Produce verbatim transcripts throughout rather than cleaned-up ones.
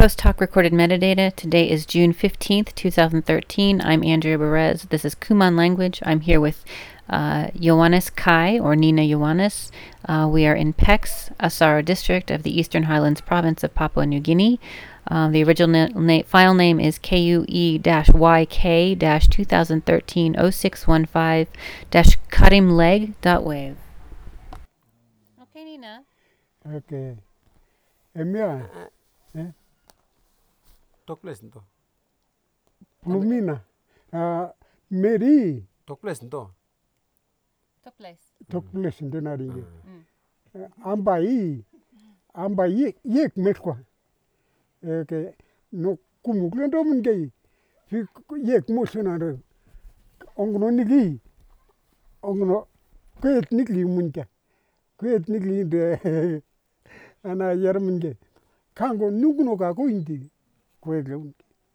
Post Talk Recorded Metadata. Today is June fifteenth, two thousand thirteen. I'm Andrea Perez. This is Kumon Language. I'm here with uh, Ioannis Kai, or Nina Ioannis. Uh, we are in Pex, Asara District of the Eastern Highlands Province of Papua New Guinea. Um, the original na- na- file name is K U E Y K twenty thirteen oh six one five karimleg dot wave. Okay, Nina. Okay. Emia. Eh? Tokles nto. Plumina. Ah, Meri. Tokles nto. Toples. Tokles nto na ringe. Mm. Ambai. Ambai yek mekwa. Okay. No kumukle ndo mngei. Fi yek mosena ndo. Ongno nigi. Ongno kwet nikli munka. Kwet nikli de ana yar munge. Kango nukuno ka ko indi. Kwet le.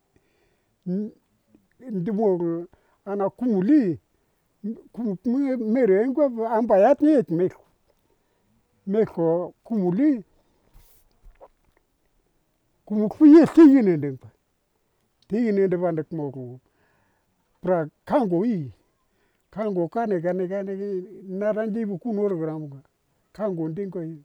Ndimo ana kumuli mere ngwa ambayat net meko meko kumuli kumukwiye tigine ndempa tigine ndempa ndekmo pra kango i kango kane kane kane naranji bukunor gram kango ndinko i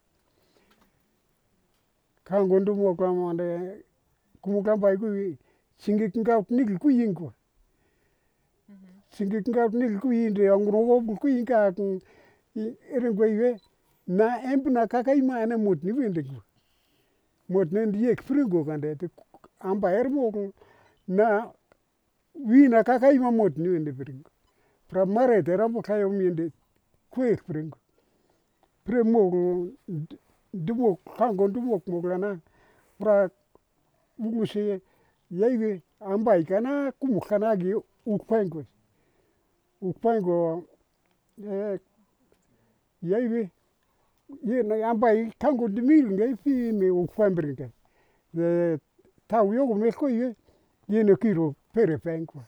kango ndumo kramande kumukamba ku singi kinga niki kuyinko singi kinga niki kuyinde angro ku yinka eren goiwe na empna kakai mana mutni wende mutne ndiye kfringo kande amba ermo na wina kakai ma mutni wende fringo pra mare terambo kayo miende kwe fringo premo dumo kango dumo kmoglana pra buguse yaiwe amba ikana kumukana gi ukwengo ukwengo eh yaiwe ye na amba kango dimil ngai fi me ukwembringa de tau yo me koye ye no kiro pere penko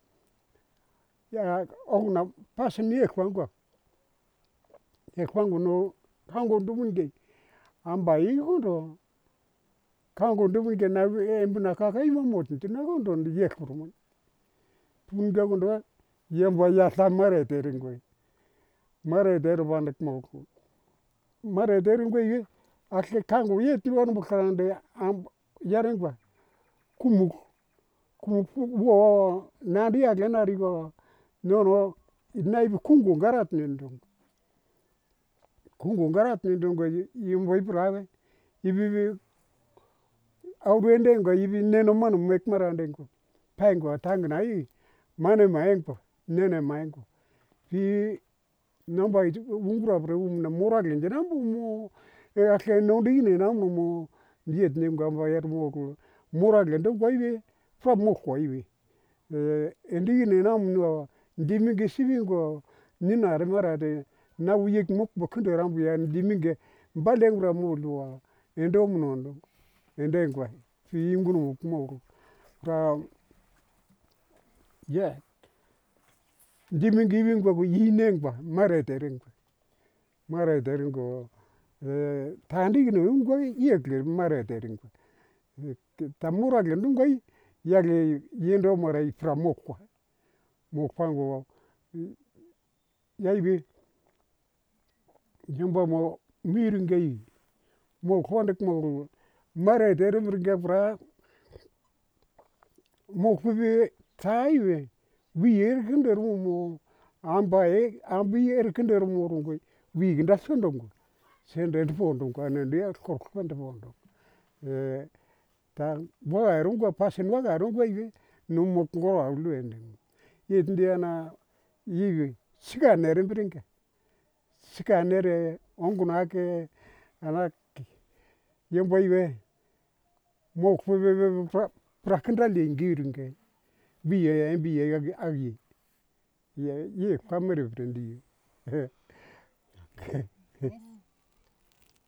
ya ogna pasni e kwango e kwango no kango dumunge amba igundo kango dumunge na embna kakai mamot tina gondo ye kurmun punga gondo yemba ya samare teringwe mare der bandak moko mare der ngwe akle kango ye tiwon bukarande am yarengwa kumu kumu wo nandi agle narigo nono naibu kungo garat nendong kungo garat nendong yimboy prawe ibibi awrende ngo yibi neno manu mek marande ngo pengo tangna i mane maengo nene maengo fi namba ungra bre umna moragle ndenambu mo e akle nondine namu mo ndiet nem gamba yer mo moragle ndo goiwe fra mo koiwe e endine nam no ndiminge sibingo nina remarade na wuyek mok bokundo rambu ya ndiminge mbalengra mo luwa endo mnondo ende ngwa fi ngunu mo fra ye ndimingi wingwa yinengwa mare terengwa mare terengo e tandi no ngwa yegle mare terengo tamura ndu ngoi yale yendo mara fra mokwa mokwango yaibe jumba mo miringei mo konde mo mare teremringe fra mo kube taiwe wiyer kinder mo ambaye ambiyer kinder mo rungoi wiginda sondongo sende ndfondongo anende korkwende bondo e ta boa rungo pasen waga rungo iwe numo ngoro awluende yetndiana yiwe siga nere mbringe siga nere ongunake ana yembo iwe mo kube prakndra lengiringe biye biye agi ye ye kamere frendi